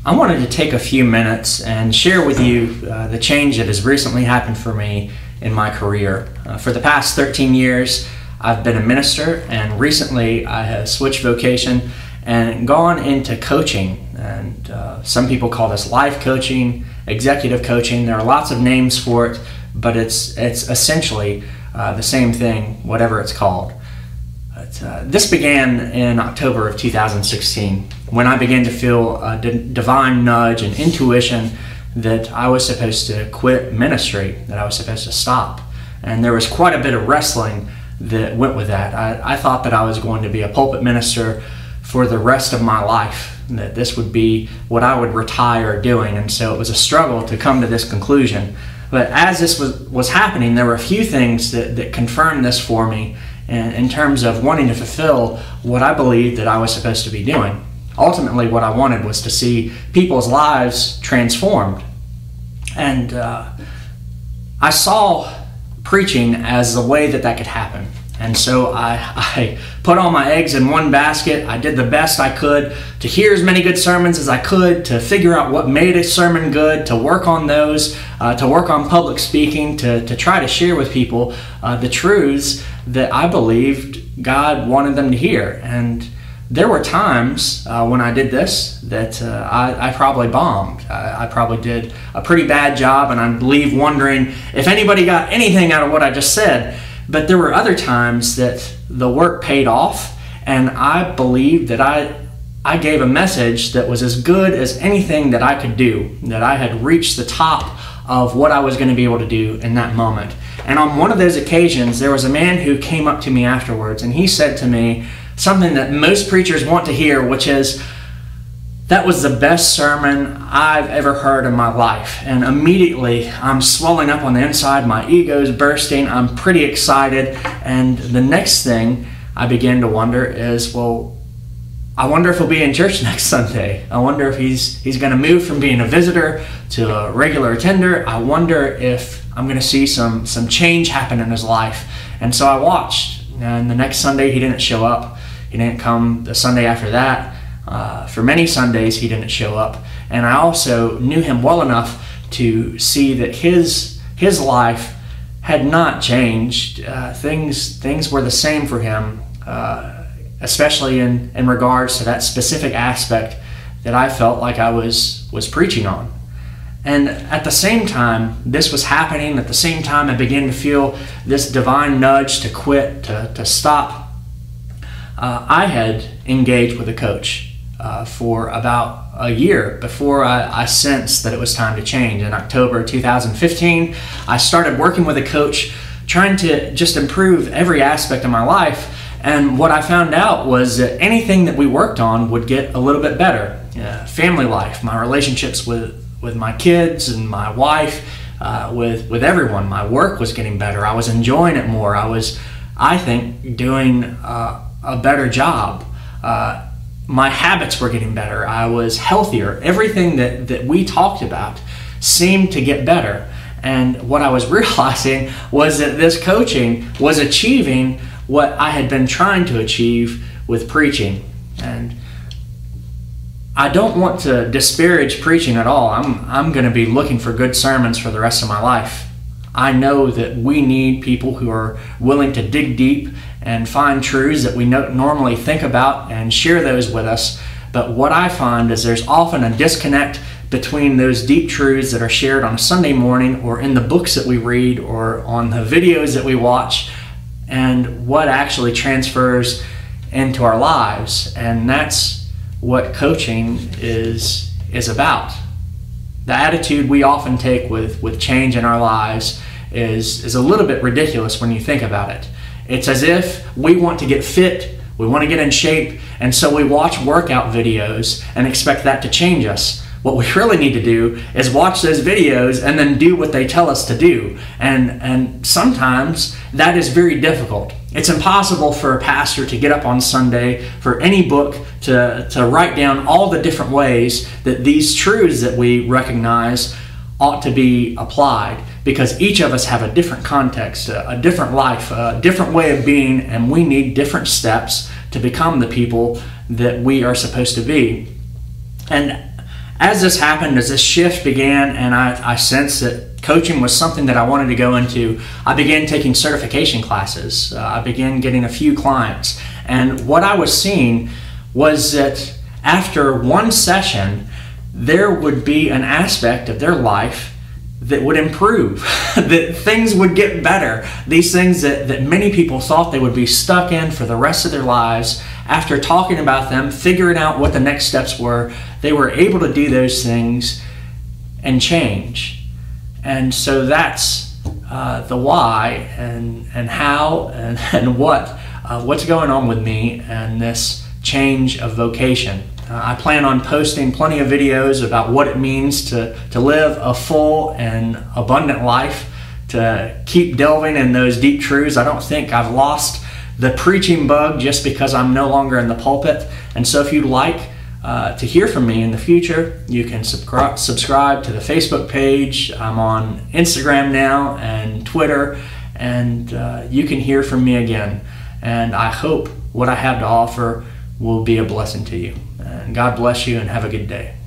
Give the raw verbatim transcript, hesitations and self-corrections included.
I wanted to take a few minutes and share with you uh, the change that has recently happened for me in my career. Uh, for the past thirteen years, I've been a minister, and recently I have switched vocation and gone into coaching. And uh, some people call this life coaching, executive coaching. There are lots of names for it, but it's it's essentially uh, the same thing, whatever it's called. But, uh, this began in October of two thousand sixteen, when I began to feel a d- divine nudge and intuition that I was supposed to quit ministry, that I was supposed to stop. And there was quite a bit of wrestling that went with that. I, I thought that I was going to be a pulpit minister for the rest of my life, that this would be what I would retire doing. And so it was a struggle to come to this conclusion. But as this was, was happening, there were a few things that, that confirmed this for me in, in terms of wanting to fulfill what I believed that I was supposed to be doing. Ultimately, what I wanted was to see people's lives transformed. And uh, I saw preaching as the way that that could happen. And so I, I put all my eggs in one basket. I did the best I could to hear as many good sermons as I could, to figure out what made a sermon good, to work on those, uh, to work on public speaking, to, to try to share with people uh, the truths that I believed God wanted them to hear. And there were times uh, when I did this that uh, I, I probably bombed. I, I probably did a pretty bad job, and I'd leave wondering if anybody got anything out of what I just said. But there were other times that the work paid off, and I believed that I I gave a message that was as good as anything that I could do, that I had reached the top of what I was going to be able to do in that moment. And on one of those occasions, there was a man who came up to me afterwards, and he said to me something that most preachers want to hear, which is, "That was the best sermon I've ever heard in my life." And immediately I'm swelling up on the inside, my ego's bursting, I'm pretty excited. And the next thing I begin to wonder is, well, I wonder if he'll be in church next Sunday. I wonder if he's he's going to move from being a visitor to a regular attender. I wonder if I'm going to see some, some change happen in his life. And so I watched, and the next Sunday he didn't show up. He didn't come the Sunday after that. Uh, for many Sundays he didn't show up, and I also knew him well enough to see that his his life had not changed. Uh, things things were the same for him, uh, especially in, in regards to that specific aspect that I felt like I was was preaching on. And at the same time this was happening, at the same time I began to feel this divine nudge to quit, to, to stop. Uh, I had engaged with a coach Uh, for about a year before I, I sensed that it was time to change. In October two thousand fifteen, I started working with a coach, trying to just improve every aspect of my life. And what I found out was that anything that we worked on would get a little bit better. Uh, family life, my relationships with, with my kids and my wife, uh, with, with everyone. My work was getting better. I was enjoying it more. I was, I think, doing uh, a better job. Uh, My habits were getting better. I was healthier. Everything that, that we talked about seemed to get better. And what I was realizing was that this coaching was achieving what I had been trying to achieve with preaching. And I don't want to disparage preaching at all. I'm, I'm going to be looking for good sermons for the rest of my life. I know that we need people who are willing to dig deep and find truths that we no- normally think about and share those with us. But what I find is there's often a disconnect between those deep truths that are shared on a Sunday morning or in the books that we read or on the videos that we watch and what actually transfers into our lives. And that's what coaching is, is about. The attitude we often take with, with change in our lives is, is a little bit ridiculous when you think about it. It's as if we want to get fit, we want to get in shape, and so we watch workout videos and expect that to change us. What we really need to do is watch those videos and then do what they tell us to do. And, and sometimes that is very difficult. It's impossible for a pastor to get up on Sunday, for any book to, to write down all the different ways that these truths that we recognize ought to be applied, because each of us have a different context, a, a different life, a different way of being, and we need different steps to become the people that we are supposed to be. And as this happened, as this shift began, and I, I sensed that coaching was something that I wanted to go into, I began taking certification classes. Uh, I began getting a few clients. And what I was seeing was that after one session, there would be an aspect of their life that would improve, that things would get better. These things that, that many people thought they would be stuck in for the rest of their lives, after talking about them, figuring out what the next steps were, they were able to do those things and change. And so that's uh, the why and, and how and, and what, uh, what's going on with me and this change of vocation. Uh, I plan on posting plenty of videos about what it means to, to live a full and abundant life, to keep delving in those deep truths. I don't think I've lost the preaching bug just because I'm no longer in the pulpit. And so if you'd like uh, to hear from me in the future, you can subscribe, subscribe to the Facebook page. I'm on Instagram now and Twitter, and uh, you can hear from me again. And I hope what I have to offer will be a blessing to you. And God bless you and have a good day.